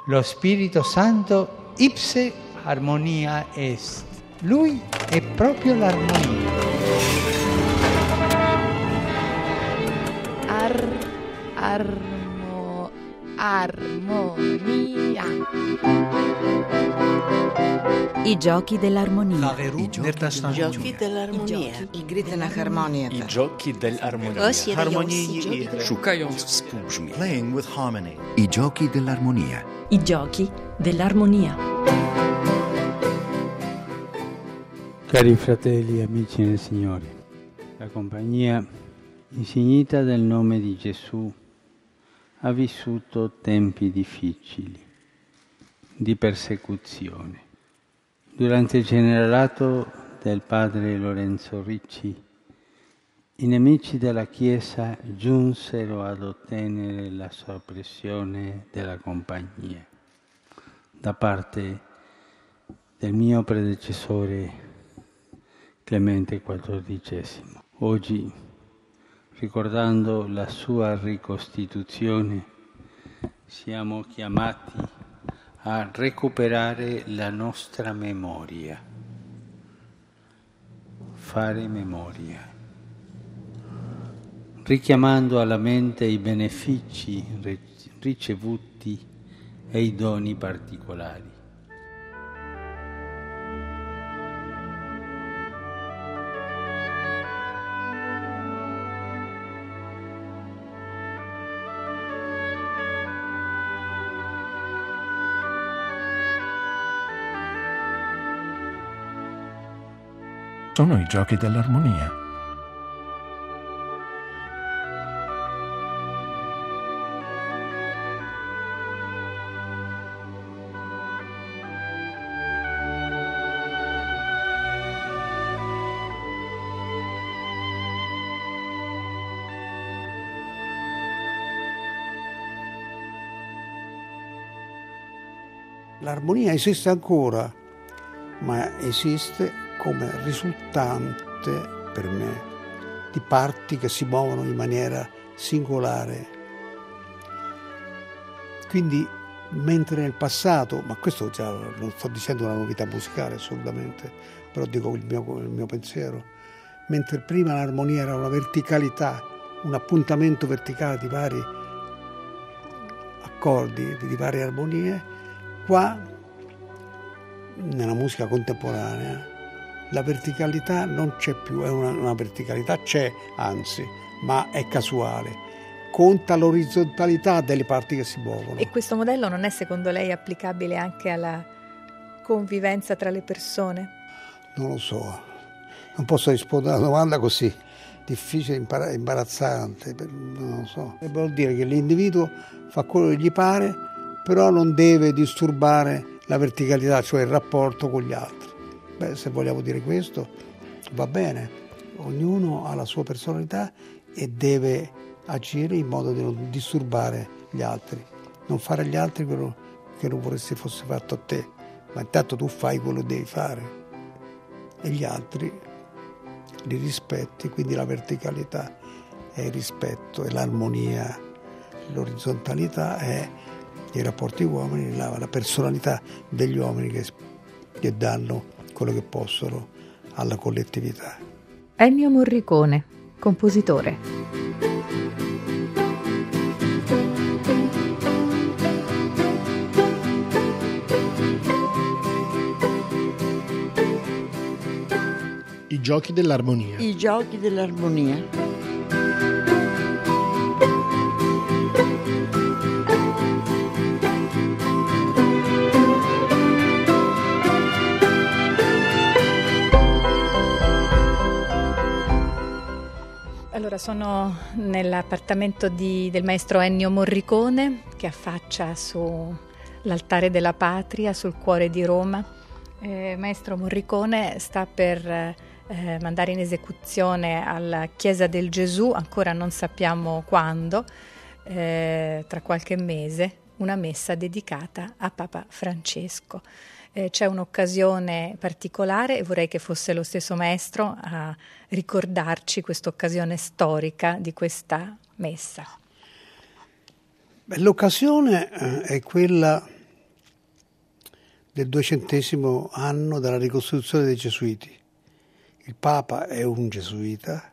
Lo Spirito Santo ipse armonia est. Lui è proprio l'armonia. Armonia. I giochi dell'armonia. I giochi dell'armonia. I giochi dell'armonia. Szukając współbrzmi. Playing with harmony. I giochi dell'armonia. I giochi dell'armonia. Cari fratelli e amici nel Signore, la compagnia insignita del nome di Gesù ha vissuto tempi difficili, di persecuzione. Durante il generalato del padre Lorenzo Ricci, i nemici della Chiesa giunsero ad ottenere la soppressione della compagnia da parte del mio predecessore Clemente XIV. Oggi, ricordando la sua ricostituzione, siamo chiamati a recuperare la nostra memoria, fare memoria, richiamando alla mente i benefici ricevuti e i doni particolari. Sono i giochi dell'armonia. L'armonia esiste ancora, ma esiste come risultante, per me, di parti che si muovono in maniera singolare. Quindi, mentre nel passato, ma questo già non sto dicendo una novità musicale assolutamente, però dico il mio pensiero, mentre prima l'armonia era una verticalità, un appuntamento verticale di vari accordi, di varie armonie, qua, nella musica contemporanea, la verticalità non c'è più, è una verticalità c'è, anzi, ma è casuale. Conta l'orizzontalità delle parti che si muovono. E questo modello non è secondo lei applicabile anche alla convivenza tra le persone? Non lo so, non posso rispondere a una domanda così difficile, imbarazzante, non lo so. Vuol dire che l'individuo fa quello che gli pare, però non deve disturbare la verticalità, cioè il rapporto con gli altri. Beh, se vogliamo dire questo, va bene. Ognuno ha la sua personalità e deve agire in modo di non disturbare gli altri. Non fare agli altri quello che non vorresti fosse fatto a te, ma intanto tu fai quello che devi fare. E gli altri li rispetti, quindi la verticalità è il rispetto, è l'armonia, l'orizzontalità è i rapporti uomini, la personalità degli uomini che danno quello che possono alla collettività. Ennio Morricone, compositore. I giochi dell'armonia. I giochi dell'armonia. Allora, sono nell'appartamento del maestro Ennio Morricone, che affaccia sull'altare della patria, sul cuore di Roma. Maestro Morricone sta per mandare in esecuzione alla Chiesa del Gesù, ancora non sappiamo quando, tra qualche mese, una messa dedicata a Papa Francesco. C'è un'occasione particolare e vorrei che fosse lo stesso maestro a ricordarci questa occasione storica di questa messa. L'occasione è quella del 200° anno della ricostituzione dei Gesuiti. Il Papa è un gesuita.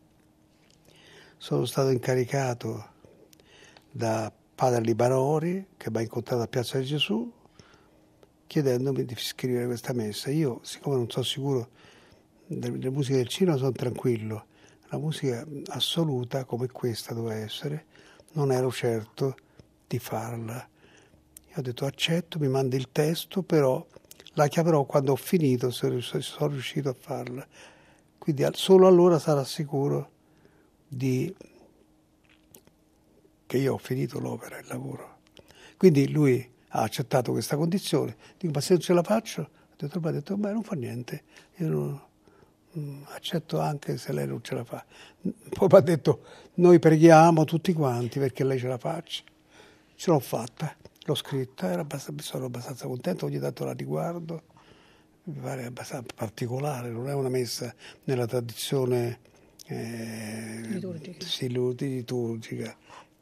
Sono stato incaricato da padre Libarori, che mi ha incontrato a Piazza di Gesù, chiedendomi di scrivere questa messa. Io, siccome non sono sicuro delle musiche del cinema, sono tranquillo. La musica assoluta, come questa doveva essere, non ero certo di farla. Io ho detto accetto, mi mandi il testo, però la chiamerò quando ho finito, se sono riuscito a farla. Quindi solo allora sarà sicuro che io ho finito l'opera, il lavoro. Quindi lui ha accettato questa condizione. Dico, ma se non ce la faccio? Ha detto, beh, non fa niente, io accetto anche se lei non ce la fa. Poi mi ha detto, noi preghiamo tutti quanti perché lei ce la faccia. Ce l'ho fatta, l'ho scritta, sono abbastanza contento, ogni tanto la riguardo, mi pare abbastanza particolare, non è una messa nella tradizione liturgica,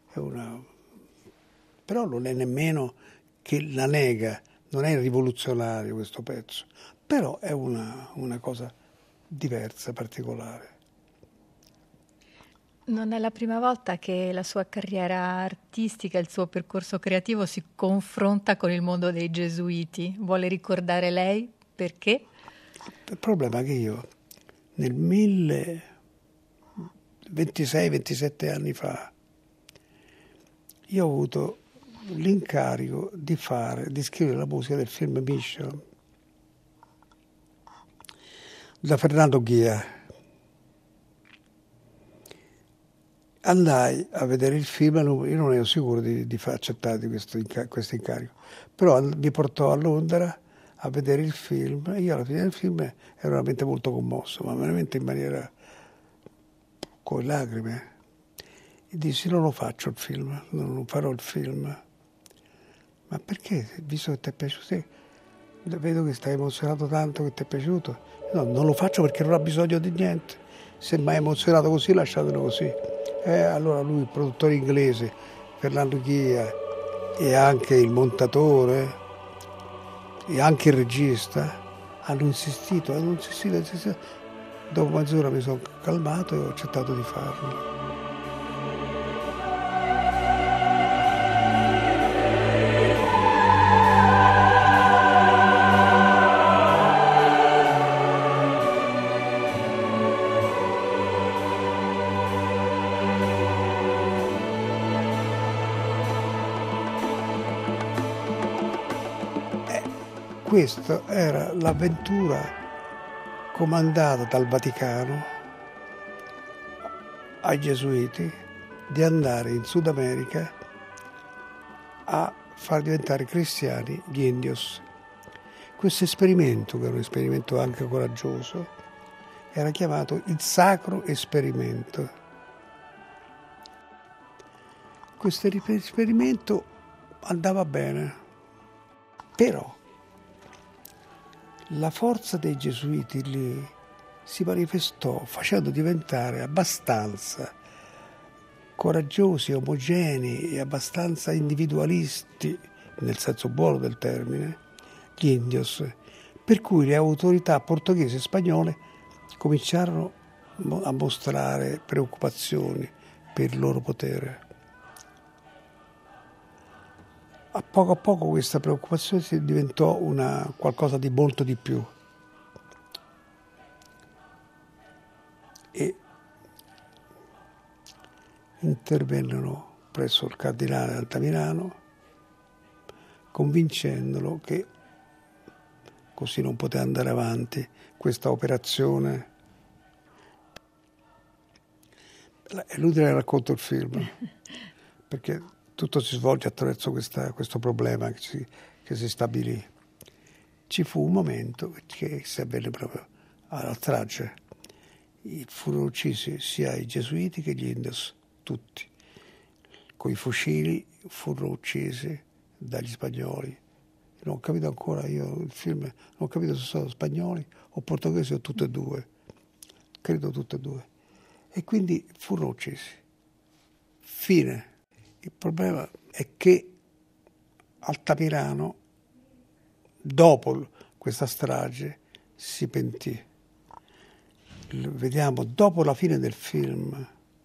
però non è nemmeno che la nega, non è rivoluzionario questo pezzo, però è una cosa diversa, particolare. Non è la prima volta che la sua carriera artistica, il suo percorso creativo si confronta con il mondo dei Gesuiti. Vuole ricordare lei perché? Il problema è che io nel 26-27 anni fa io ho avuto l'incarico di scrivere la musica del film Mission da Fernando Ghia. Andai a vedere il film, io non ero sicuro di far accettare questo incarico, però mi portò a Londra a vedere il film e io alla fine del film ero veramente molto commosso, ma veramente in maniera con lacrime. E dissi non lo faccio il film, non farò il film. Ma perché? Visto che ti è piaciuto, vedo che stai emozionato tanto, che ti è piaciuto. No, non lo faccio perché non ha bisogno di niente. Se mi ha emozionato così, lasciatelo così. Allora lui, il produttore inglese, Fernando Ghia, e anche il montatore, e anche il regista, hanno insistito. Dopo mezz'ora mi sono calmato e ho accettato di farlo. Questa era l'avventura comandata dal Vaticano ai Gesuiti di andare in Sud America a far diventare cristiani gli indios. Questo esperimento, che è un esperimento anche coraggioso, era chiamato il Sacro Esperimento. Questo esperimento andava bene, però la forza dei Gesuiti lì si manifestò facendo diventare abbastanza coraggiosi, omogenei e abbastanza individualisti, nel senso buono del termine, gli indios, per cui le autorità portoghesi e spagnole cominciarono a mostrare preoccupazioni per il loro potere. A poco questa preoccupazione si diventò qualcosa di molto di più. E intervennero presso il cardinale Altamirano, convincendolo che così non poteva andare avanti questa operazione. È inutile racconto il film, perché tutto si svolge attraverso questo problema che si stabilì. Ci fu un momento che si avvenne proprio alla strage. Furono uccisi sia i Gesuiti che gli indios, tutti. Con i fucili furono uccisi dagli spagnoli. Non ho capito ancora io il film, non ho capito se sono spagnoli o portoghesi o tutte e due. Credo tutte e due. E quindi furono uccisi. Fine. Il problema è che Altamirano dopo questa strage si pentì. Vediamo dopo la fine del film,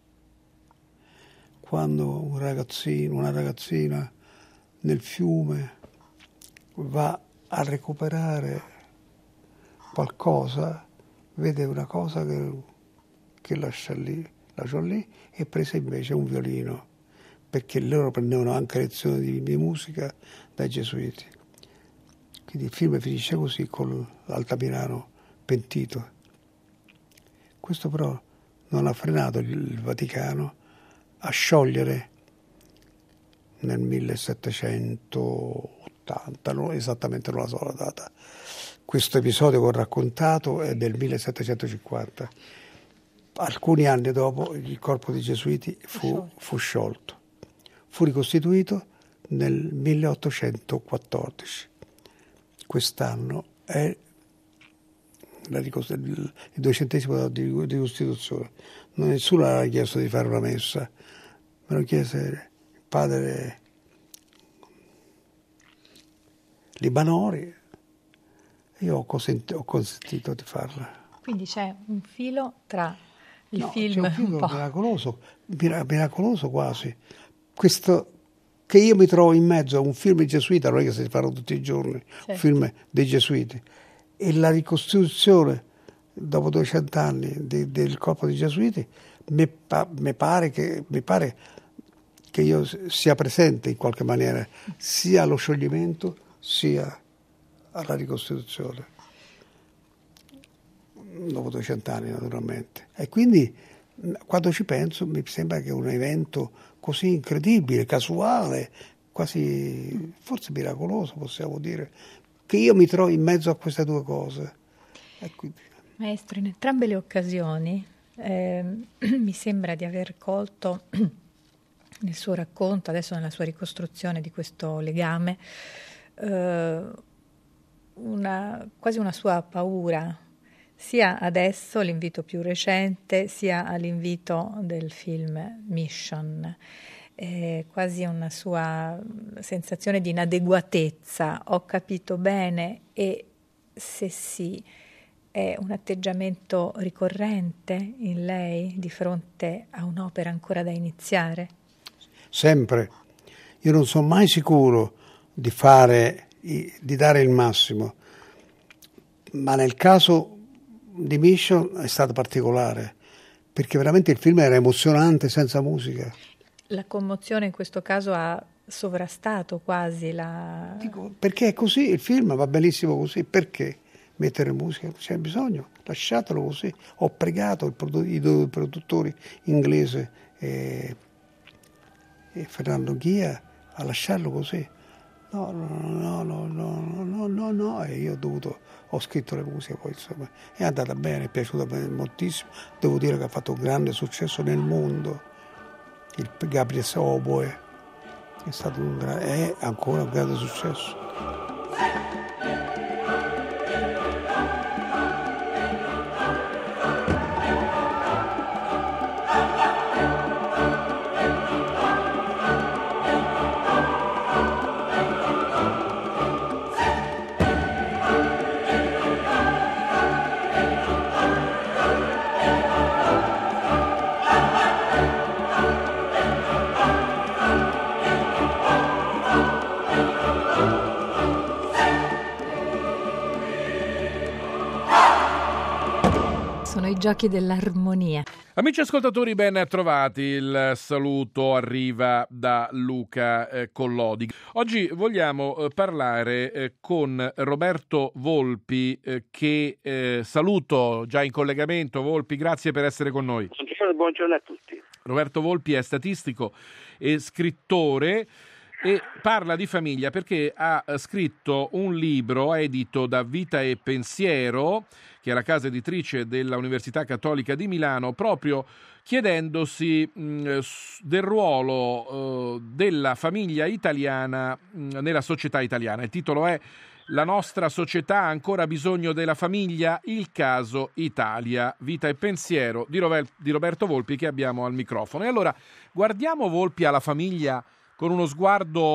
quando una ragazzina nel fiume va a recuperare qualcosa, vede una cosa che lasciò lì e prese invece un violino, perché loro prendevano anche lezioni di musica dai gesuiti. Quindi il film finisce così, con l'Altamirano pentito. Questo però non ha frenato il Vaticano a sciogliere nel 1780, esattamente non la so la data. Questo episodio che ho raccontato è del 1750. Alcuni anni dopo il corpo dei gesuiti fu sciolto. Fu ricostituito nel 1814. Quest'anno è il 200° di Costituzione. Nessuno ha chiesto di fare una messa, me lo chiese il padre Libanori e io ho consentito di farla. Quindi c'è un filo tra il film, c'è un filo miracoloso quasi. Questo che io mi trovo in mezzo a un film gesuita, non è che si fanno tutti i giorni, un film dei gesuiti, e la ricostituzione dopo 200 anni del corpo dei gesuiti mi pare che io sia presente in qualche maniera sia allo scioglimento sia alla ricostituzione dopo 200 anni naturalmente. E quindi quando ci penso mi sembra che è un evento così incredibile, casuale, quasi forse miracoloso possiamo dire, che io mi trovo in mezzo a queste due cose. Quindi... Maestro, in entrambe le occasioni mi sembra di aver colto nel suo racconto, adesso nella sua ricostruzione di questo legame, quasi una sua paura, sia adesso, l'invito più recente, sia all'invito del film Mission. Quasi una sua sensazione di inadeguatezza. Ho capito bene? E se sì, è un atteggiamento ricorrente in lei di fronte a un'opera ancora da iniziare? Sempre. Io non sono mai sicuro di dare il massimo, ma nel caso di Mission è stato particolare, perché veramente il film era emozionante senza musica. La commozione in questo caso ha sovrastato quasi la... Dico, perché è così, il film va benissimo così, perché mettere musica? C'è bisogno, lasciatelo così. Ho pregato i due produttori inglese e Fernando Ghia a lasciarlo così. No, e io ho scritto le musiche, poi insomma è andata bene, è piaciuta moltissimo. Devo dire che ha fatto un grande successo nel mondo. Il Gabriel Oboe è stato è ancora un grande successo. I giochi dell'armonia. Amici ascoltatori, ben trovati. Il saluto arriva da Luca Collodi. Oggi vogliamo parlare con Roberto Volpi, che saluto già in collegamento. Volpi, grazie per essere con noi. Buongiorno a tutti. Roberto Volpi è statistico e scrittore e parla di famiglia perché ha scritto un libro edito da Vita e Pensiero, che è la casa editrice della Università Cattolica di Milano, proprio chiedendosi del ruolo della famiglia italiana nella società italiana. Il titolo è La nostra società ha ancora bisogno della famiglia? Il caso Italia, Vita e Pensiero di Roberto Volpi, che abbiamo al microfono. E allora guardiamo, Volpi, alla famiglia con uno sguardo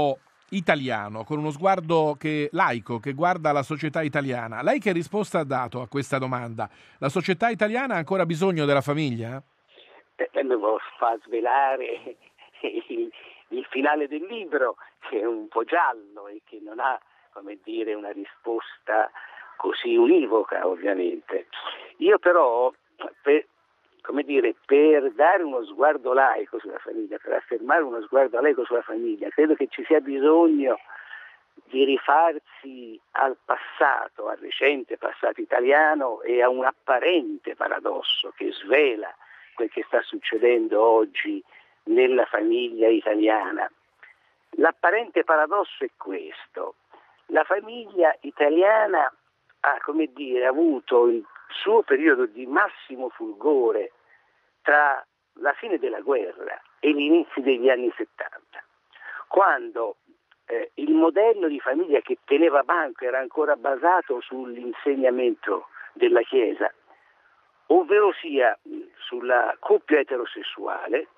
italiano, con uno sguardo laico, che guarda la società italiana. Lei che risposta ha dato a questa domanda? La società italiana ha ancora bisogno della famiglia? Mi fa svelare il finale del libro, che è un po' giallo e che non ha, come dire, una risposta così univoca, ovviamente. Io però, per dare uno sguardo laico sulla famiglia, per affermare uno sguardo laico sulla famiglia, credo che ci sia bisogno di rifarsi al passato, al recente passato italiano e a un apparente paradosso che svela quel che sta succedendo oggi nella famiglia italiana. L'apparente paradosso è questo: la famiglia italiana ha, avuto il suo periodo di massimo fulgore tra la fine della guerra e gli inizi degli anni 70, quando il modello di famiglia che teneva banco era ancora basato sull'insegnamento della Chiesa, ovvero sia sulla coppia eterosessuale,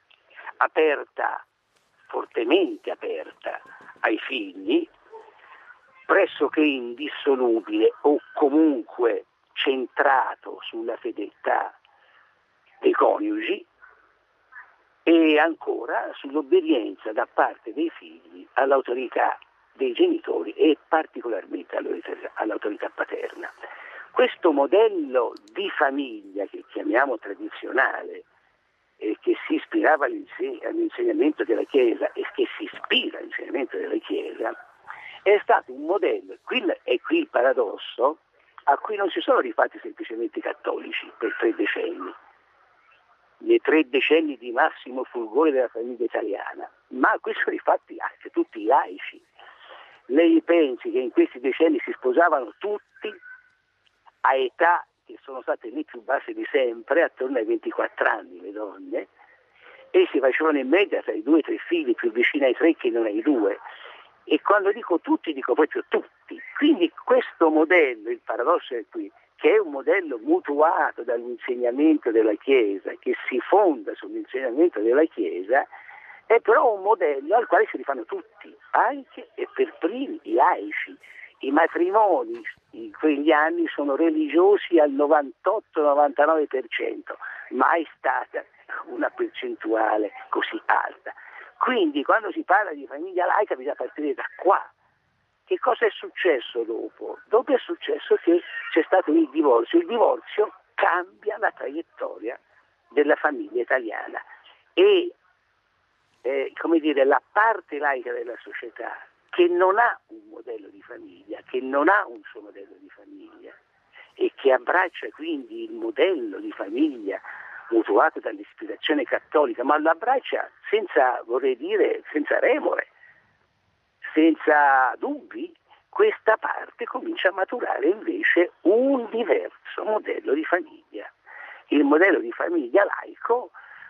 fortemente aperta ai figli, pressoché indissolubile o comunque centrato sulla fedeltà dei coniugi, e ancora sull'obbedienza da parte dei figli all'autorità dei genitori e particolarmente all'autorità paterna. Questo modello di famiglia che chiamiamo tradizionale e che si ispirava all'insegnamento della Chiesa e che si ispira all'insegnamento della Chiesa è stato un modello, e qui il paradosso, a cui non si sono rifatti semplicemente i cattolici per 3 decenni, nei 3 decenni di massimo fulgore della famiglia italiana, ma a cui sono rifatti anche tutti i laici. Lei pensi che in questi decenni si sposavano tutti a età che sono state le più basse di sempre, attorno ai 24 anni le donne, e si facevano in media tra i 2 e 3 figli, più vicini ai 3 che non ai 2. E quando dico tutti, dico proprio tutti. Quindi questo modello, il paradosso è qui, che è un modello mutuato dall'insegnamento della Chiesa, che si fonda sull'insegnamento della Chiesa, è però un modello al quale si rifanno tutti, anche e per primi i laici. I matrimoni in quegli anni sono religiosi al 98-99%, mai stata una percentuale così alta. Quindi quando si parla di famiglia laica bisogna partire da qua. Che cosa è successo dopo? Dopo è successo che c'è stato il divorzio. Il divorzio cambia la traiettoria della famiglia italiana e la parte laica della società, che non ha un modello di famiglia, che non ha un suo modello di famiglia e che abbraccia quindi il modello di famiglia mutuato dall'ispirazione cattolica, ma lo abbraccia senza remore, senza dubbi, questa parte comincia a maturare invece un diverso modello di famiglia. Il modello di famiglia laico,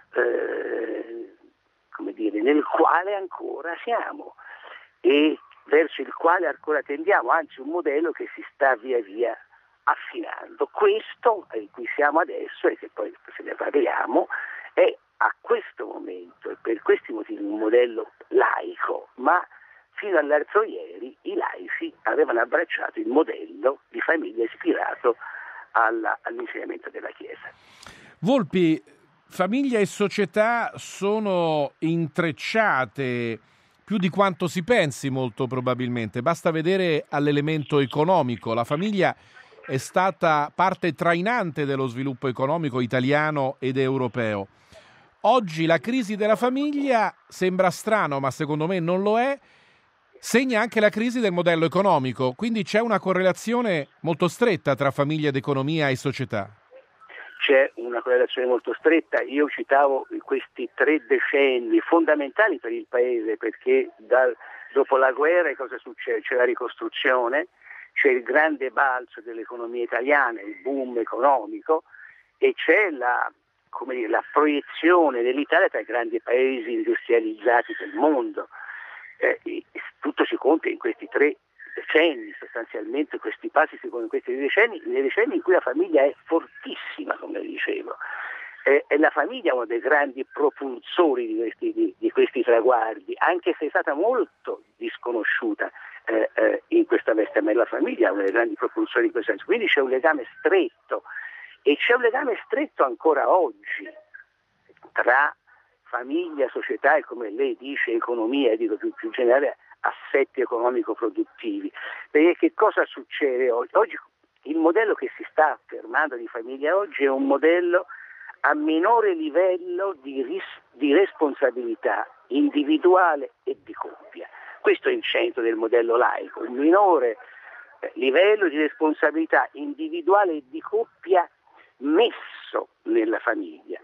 nel quale ancora siamo e verso il quale ancora tendiamo, anzi un modello che si sta via via affinando. Questo in cui siamo adesso, e che poi se ne parliamo, è a questo momento e per questi motivi un modello laico, ma fino all'altro ieri i laici avevano abbracciato il modello di famiglia ispirato all'insegnamento della Chiesa. Volpi, famiglia e società sono intrecciate più di quanto si pensi, molto probabilmente. Basta vedere all'elemento economico. La famiglia è stata parte trainante dello sviluppo economico italiano ed europeo. Oggi la crisi della famiglia, sembra strano, ma secondo me non lo è, segna anche la crisi del modello economico, quindi c'è una correlazione molto stretta tra famiglia ed economia e società. C'è una correlazione molto stretta. Io citavo questi 3 decenni fondamentali per il Paese, perché dopo la guerra cosa succede? C'è la ricostruzione, c'è il grande balzo dell'economia italiana, il boom economico, e c'è la proiezione dell'Italia tra i grandi paesi industrializzati del mondo. Tutto si compie in questi 3 decenni, sostanzialmente questi passi si compiono in questi 3 decenni, nei decenni in cui la famiglia è fortissima, come dicevo. È la famiglia uno dei grandi propulsori di questi traguardi, anche se è stata molto sconosciuta in questa veste, ma la famiglia ha una grandi propulsioni in questo senso. Quindi c'è un legame stretto, e c'è un legame stretto ancora oggi tra famiglia, società e, come lei dice, economia, e dico più generale, assetti economico-produttivi. Perché che cosa succede oggi? Oggi il modello che si sta affermando di famiglia oggi è un modello a minore livello di responsabilità individuale e di coppia. Questo è il centro del modello laico, un minore livello di responsabilità individuale e di coppia messo nella famiglia.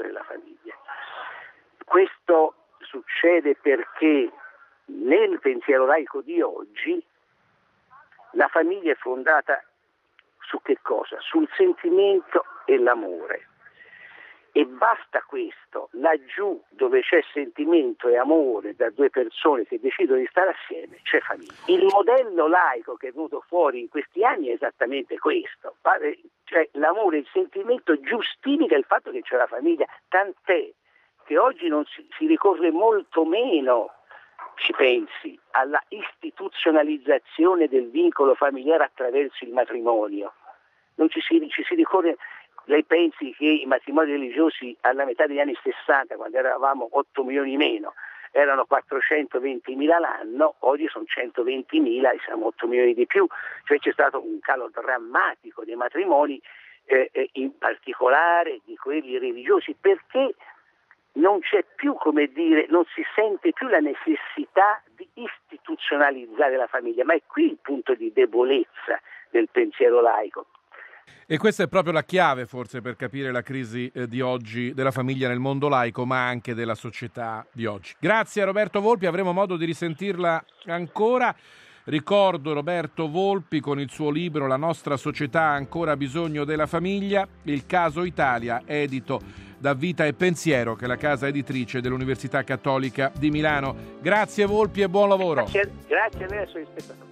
Questo succede perché nel pensiero laico di oggi la famiglia è fondata su che cosa? Sul sentimento e l'amore. E basta questo, laggiù dove c'è sentimento e amore da due persone che decidono di stare assieme, c'è famiglia. Il modello laico che è venuto fuori in questi anni è esattamente questo, cioè l'amore e il sentimento giustifica il fatto che c'è la famiglia, tant'è che oggi non si ricorre molto meno, ci pensi, alla istituzionalizzazione del vincolo familiare attraverso il matrimonio. Non ci si ricorre. Lei pensi che i matrimoni religiosi alla metà degli anni 60, quando eravamo 8 milioni meno, erano 420.000 l'anno, oggi sono 120.000 e siamo 8 milioni di più, cioè c'è stato un calo drammatico dei matrimoni, in particolare di quelli religiosi, perché non c'è più, non si sente più la necessità di istituzionalizzare la famiglia, ma è qui il punto di debolezza del pensiero laico. E questa è proprio la chiave forse per capire la crisi di oggi della famiglia nel mondo laico, ma anche della società di oggi. Grazie a Roberto Volpi, avremo modo di risentirla ancora. Ricordo Roberto Volpi con il suo libro La nostra società ha ancora bisogno della famiglia, il caso Italia, edito da Vita e Pensiero, che è la casa editrice dell'Università Cattolica di Milano. Grazie Volpi e buon lavoro. Grazie a lei e ai suoi spettatori.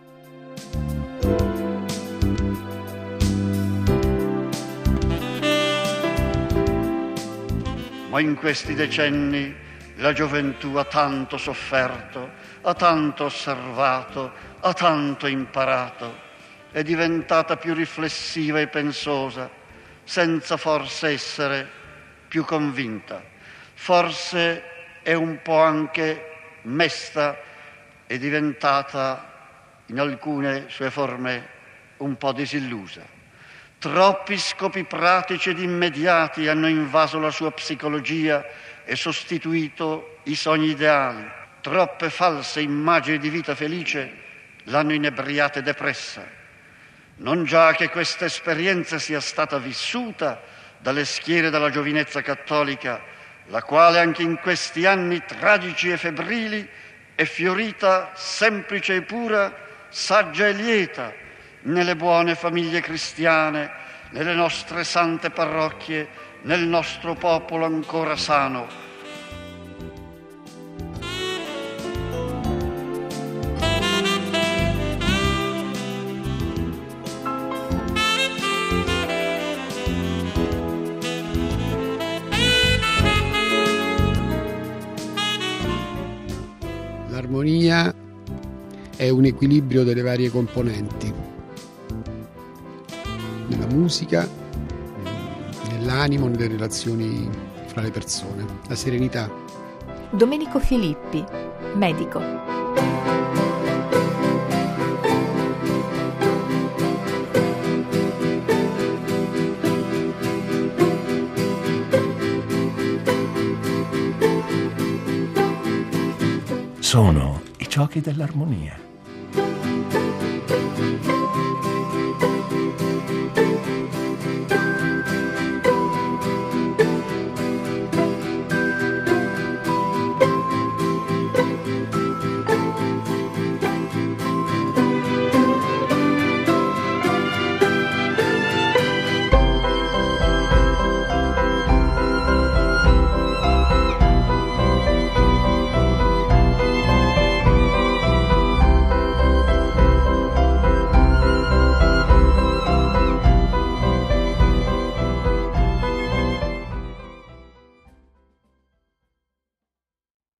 Ma in questi decenni la gioventù ha tanto sofferto, ha tanto osservato, ha tanto imparato, è diventata più riflessiva e pensosa, senza forse essere più convinta. Forse è un po' anche mesta, è diventata in alcune sue forme un po' disillusa. Troppi scopi pratici ed immediati hanno invaso la sua psicologia e sostituito i sogni ideali. Troppe false immagini di vita felice l'hanno inebriata e depressa. Non già che questa esperienza sia stata vissuta dalle schiere della giovinezza cattolica, la quale anche in questi anni tragici e febbrili è fiorita semplice e pura, saggia e lieta, nelle buone famiglie cristiane, nelle nostre sante parrocchie, nel nostro popolo ancora sano. L'armonia è un equilibrio delle varie componenti. Nella musica, nell'animo, nelle relazioni fra le persone. La serenità. Domenico Filippi, medico. Sono i giochi dell'armonia.